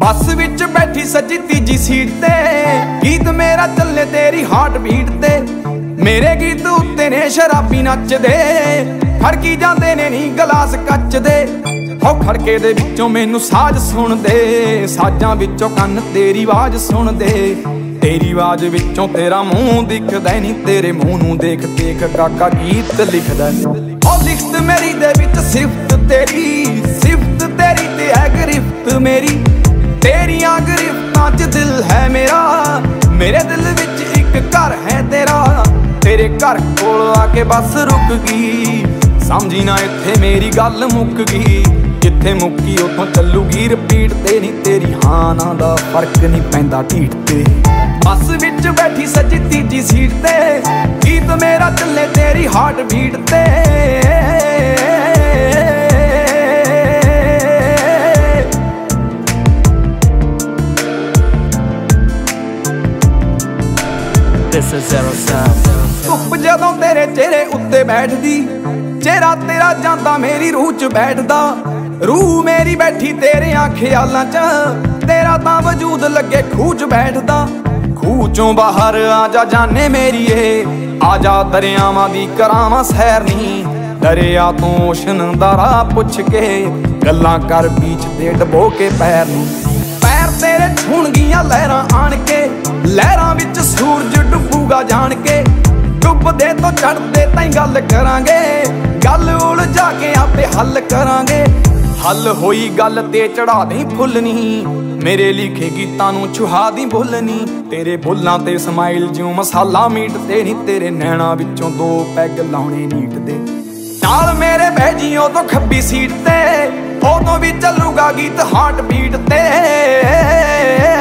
ਬੱਸ ਵਿੱਚ ਬੈਠੀ ਸੱਜੀ ਤੀਜੀ ਸੀਟ ਤੇ, ਗੀਤ ਮੇਰਾ ਚੱਲੇ ਤੇਰੀ ਹਾਰਟ ਬੀਟ ਤੇ। ਮੇਰੇ ਗੀਤ ਉੱਤੇ ਨੇ ਸ਼ਰਾਬੀ ਨੱਚਦੇ, ਖੜਕੀ ਜਾਂਦੇ ਨੇ ਨੀ ਗਲਾਸ ਕੱਚ ਦੇ। ਹੋ ਖੜਕੇ ਦੇ ਵਿੱਚੋਂ ਮੈਨੂੰ ਸਾਜ਼ ਸੁਣਦੇ, ਸਾਜ਼ਾਂ ਵਿੱਚੋਂ ਕੰਨ ਤੇਰੀ ਆਵਾਜ਼ ਸੁਣਦੇ। ਤੇਰੀ ਆਵਾਜ਼ ਵਿੱਚੋਂ ਤੇਰਾ ਮੂੰਹ ਦਿਖਦਾ ਨੀ, ਤੇਰੇ ਮੂੰਹ ਨੂੰ ਦੇਖ ਦੇਖ ਕਾਕਾ ਗੀਤ ਲਿਖਦਾ। ਉਹ ਲਿਖਤ ਮੇਰੀ ਦੇ ਵਿੱਚ ਸਿਫਤ ਤੇਰੀ, ਸਿਫਤ ਤੇਰੀ ਤੇ ਹੈ ਗ੍ਰਿਫਤ ਮੇਰੀ। ਤੇਰੀਆਂ ਗ੍ਰਿਫਤਾਂ 'ਚ ਦਿਲ ਹੈ ਮੇਰਾ, ਮੇਰੇ ਦਿਲ ਵਿੱਚ ਇੱਕ ਘਰ ਹੈ ਤੇਰਾ। ਤੇਰੇ ਘਰ ਕੋਲ ਆ ਕੇ ਬੱਸ ਰੁਕ ਗਈ, ਸਮਝੀ ਨਾ ਇੱਥੇ ਮੇਰੀ ਗੱਲ ਮੁੱਕ ਗਈ। ਜਿੱਥੇ ਮੁੱਕੀ ਉੱਥੋਂ ਚੱਲੂਗੀ ਰਿਪੀਟ ਤੇ, ਨੀ ਤੇਰੀ ਹਾਂ ਨਾ ਦਾ ਫਰਕ ਨਹੀਂ ਪੈਂਦਾ ਢੀਠ ਤੇ। ਬੱਸ ਵਿੱਚ ਬੈਠੀ ਸੱਜੀ ਤੀਜੀ ਸੀਟ ਤੇ, ਗੀਤ ਮੇਰਾ ਚੱਲੇ ਤੇਰੀ ਹਾਰਟ ਬੀਟ ਤੇ। ਧੁੱਪ ਜਦੋਂ ਤੇਰੇ ਚਿਹਰੇ ਉੱਤੇ ਬੈਠਦੀ, ਚਿਹਰਾ ਤੇਰਾ ਜਾਂਦਾ ਮੇਰੀ ਰੂਹ 'ਚ ਬੈਠਦਾ। ਰੂਹ ਮੇਰੀ ਬੈਠੀ ਤੇਰਿਆਂ ਖਿਆਲਾਂ 'ਚ, ਤੇਰਾ ਤਾਂ ਵਜੂਦ ਲੱਗੇ ਖੂਹ 'ਚ ਬੈਠਦਾ। ਖੂਹ 'ਚੋਂ ਬਾਹਰ ਆ ਜਾ ਜਾਨੇ ਮੇਰੀਏ, ਆ ਜਾ ਦਰਿਆਵਾਂ ਦੀ ਕਰਾਵਾਂ ਸੈਰ ਨੀ। ਦਰਿਆ ਤੋਂ ਓਸ਼ਨ ਦਾ ਰਾਹ ਪੁੱਛ ਕੇ, ਗੱਲਾਂ ਕਰ ਬੀਚ ਤੇ ਡਬੋ ਕੇ ਪੈਰ ਨੀ। ਪੈਰ ਤੇਰੇ ਛੂਣਗੀਆਂ ਲਹਿਰਾਂ ਆਣ ਕੇ, ਲਹਿਰਾਂ ਵਿੱਚ ਸੂਰਜ ਡੁੱਬੂਗਾ ਜਾਣ ਕੇ। ਡੁੱਬਦੇ ਤੋਂ ਚੜ੍ਹਦੇ ਤਾਈਂ ਗੱਲ ਕਰਾਂਗੇ, ਗੱਲ ਉਲਝਾ ਕੇ ਆਪੇ ਹੱਲ ਕਰਾਂਗੇ। ਹੱਲ ਹੋਈ ਗੱਲ ਤੇ ਚੜਾ ਦੇ ਫੁੱਲ ਨੀ, ਮੇਰੇ ਲਿਖੇ ਗੀਤਾਂ ਨੂੰ ਛੁਹਾ ਦੀ ਬੁੱਲ ਨੀ। ਤੇਰੇ ਬੁੱਲਾਂ ਤੇ ਸਮਾਈਲ ਜਿਉਂ ਮਸਾਲਾ ਮੀਟ ਤੇ ਨੀ, ਤੇਰੇ ਨੈਣਾ ਵਿੱਚੋਂ ਦੋ ਪੈਗ ਲਾਉਣੇ ਨੀਟ ਦੇ। ਨਾਲ ਮੇਰੇ ਬਹਿ ਜੀ ਉਦੋਂ ਖੱਬੀ ਸੀਟ ਤੇ, ਉਦੋਂ ਵੀ ਚੱਲੂਗਾ ਗੀਤ ਹਾਰਟ ਬੀਟ ਤੇ।